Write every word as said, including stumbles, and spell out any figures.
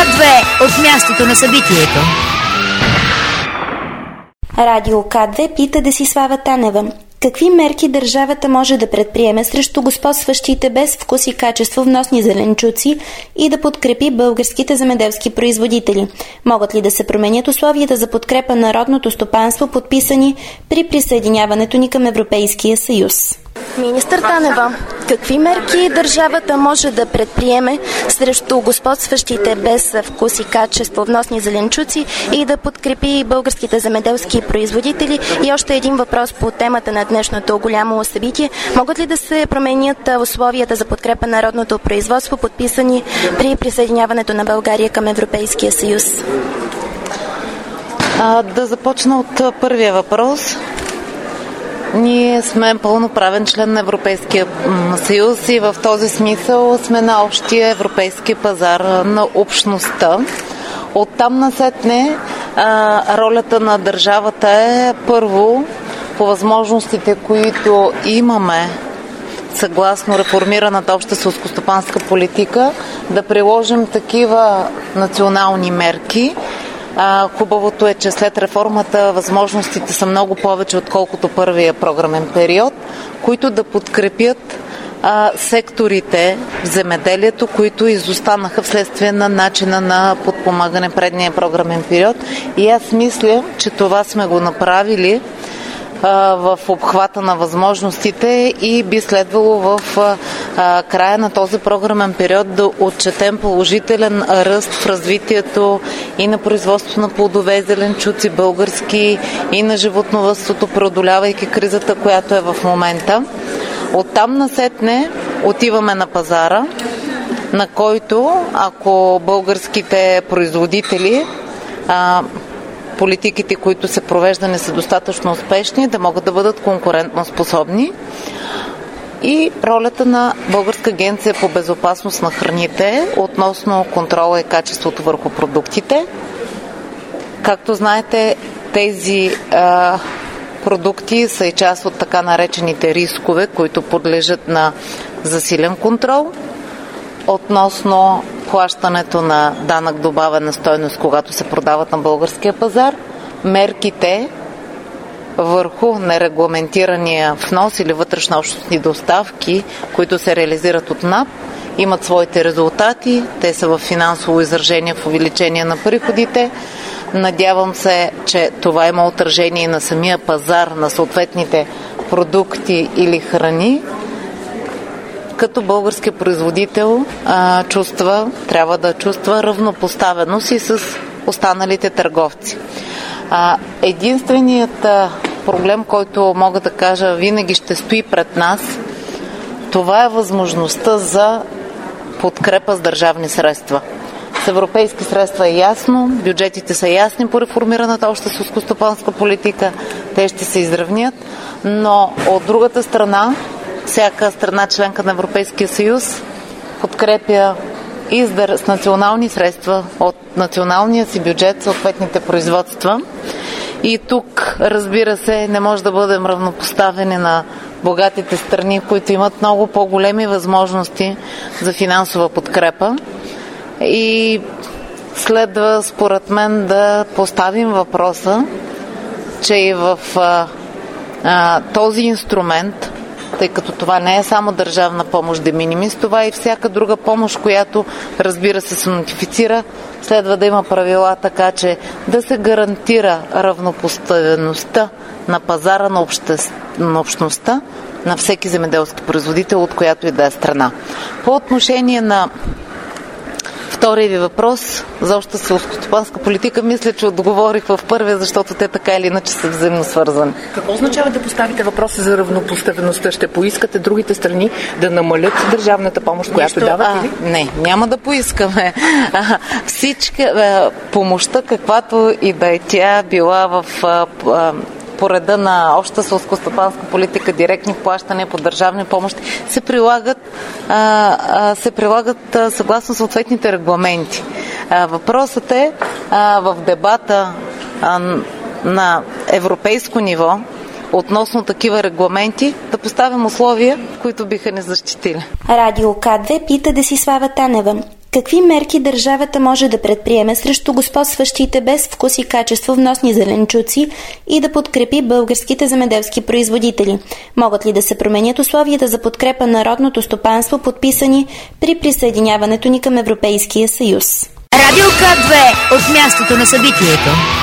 две от мястото на събитието. Радио К две пита Десислава Танева. Какви мерки държавата може да предприеме срещу господстващите без вкус и качество вносни зеленчуци и да подкрепи българските земеделски производители? Могат ли да се променят условията за подкрепа на родното стопанство, подписани при присъединяването ни към Европейския съюз? Министър Танева, какви мерки държавата може да предприеме срещу господстващите без вкус и качество вносни зеленчуци и да подкрепи българските земеделски производители? И още един въпрос по темата на днешното голямо събитие. Могат ли да се променят условията за подкрепа на родното производство, подписани при присъединяването на България към Европейския съюз? А, да започна от първия въпрос. Ние сме пълноправен член на Европейския съюз и в този смисъл сме на общия европейски пазар на общността. Оттам насетне а, ролята на държавата е първо по възможностите, които имаме съгласно реформираната обща селскостопанска политика, да приложим такива национални мерки. А, хубавото е, че след реформата възможностите са много повече, отколкото първия програмен период, които да подкрепят а, секторите в земеделието, които изостанаха вследствие на начина на подпомагане предния програмен период. И аз мисля, че това сме го направили в обхвата на възможностите и би следвало в а, края на този програмен период да отчетем положителен ръст в развитието и на производството на плодове и зеленчуци български, и на животновъдството, преодолявайки кризата, която е в момента. Оттам насетне отиваме на пазара, на който, ако българските производители а, политиките, които се провеждани, са достатъчно успешни, да могат да бъдат конкурентно способни. И ролята на Българска агенция по безопасност на храните относно контрола и качеството върху продуктите. Както знаете, тези а, продукти са и част от така наречените рискове, които подлежат на засилен контрол. Относно плащането на данък добавена стойност, когато се продават на българския пазар, мерките върху нерегламентирания внос или вътрешнообщностни доставки, които се реализират от НАП, имат своите резултати. Те са в финансово изражение в увеличение на приходите. Надявам се, че това има отражение на самия пазар на съответните продукти или храни, като български производител а, чувства, трябва да чувства равнопоставеност и с останалите търговци. А, единственият а, проблем, който мога да кажа винаги ще стои пред нас, това е възможността за подкрепа с държавни средства. С европейски средства е ясно, бюджетите са ясни по реформираната обща селскостопанска политика, те ще се изравнят, но от другата страна, всяка страна членка на Европейския съюз подкрепя и с национални средства от националния си бюджет съответните производства. И тук, разбира се, не може да бъдем равнопоставени на богатите страни, които имат много по-големи възможности за финансова подкрепа. И следва, според мен, да поставим въпроса, че и в а, а, този инструмент, тъй като това не е само държавна помощ de minimis, това е и всяка друга помощ, която, разбира се, се нотифицира, следва да има правила така, че да се гарантира равнопоставеността на пазара на, обще... на общността на всеки земеделски производител, от която и да е страна. По отношение на втория ви въпрос за обща селскостопанска политика, мисля, че отговорих в първия, защото те така или иначе са взаимно свързани. Какво означава да поставите въпроса за равнопоставеността? Ще поискате другите страни да намалят държавната помощ, която Нищо, дават? А, или? не, няма да поискаме. А, всичка а, помощта, каквато и да е тя била в а, а, по реда на обща селскостопанска политика, директни плащания по държавни помощи, се прилагат, а, а, се прилагат а, съгласно съответните регламенти. А, въпросът е а, в дебата а, на европейско ниво относно такива регламенти да поставим условия, които биха ни защитили. Радио К две пита Десислава Танева. Какви мерки държавата може да предприеме срещу господстващите без вкус и качество вносни зеленчуци и да подкрепи българските земеделски производители? Могат ли да се променят условията за подкрепа на родното стопанство, подписани при присъединяването ни към Европейския съюз? Радио К две от мястото на събитието.